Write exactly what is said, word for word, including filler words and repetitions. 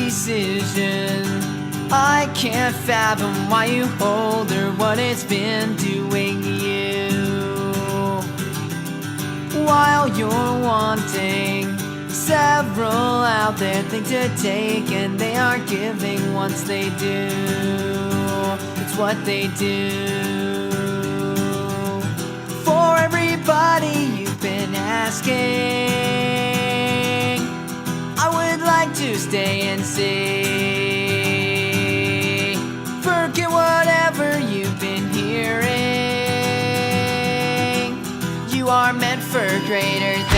decision. I can't fathom why you hold her, what it's been doing to you. While you're wanting, several out there think to take, and they are giving once they do. It's what they do. For everybody you've been asking, I would like to stay and see. Forget whatever you've been hearing. You are meant for greater things.